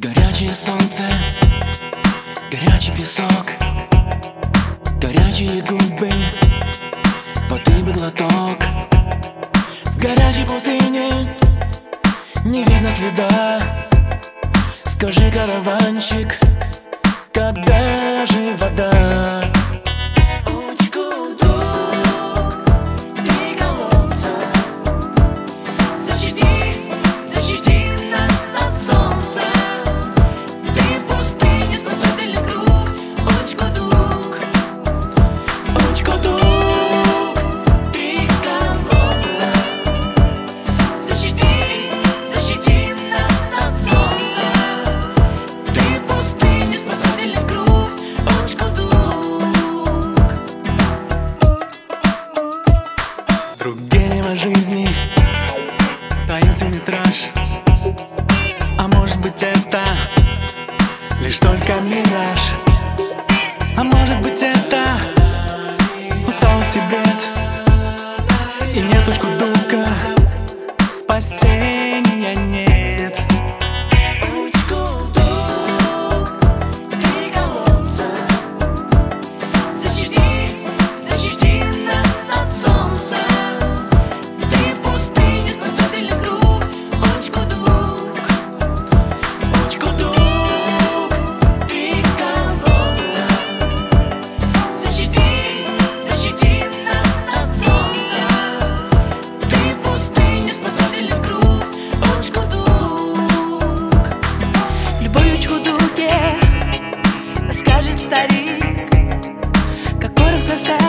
Горячее солнце, горячий песок, горячие губы, воды бы глоток. В горячей пустыне не видно следа. Скажи, караванщик, когда же вода? Друг дерева жизни, таинственный страж. А может быть это лишь только мираж. А может быть это усталость и бред. И неточку дука, спасения нет. Скажет старик, какой он красавец.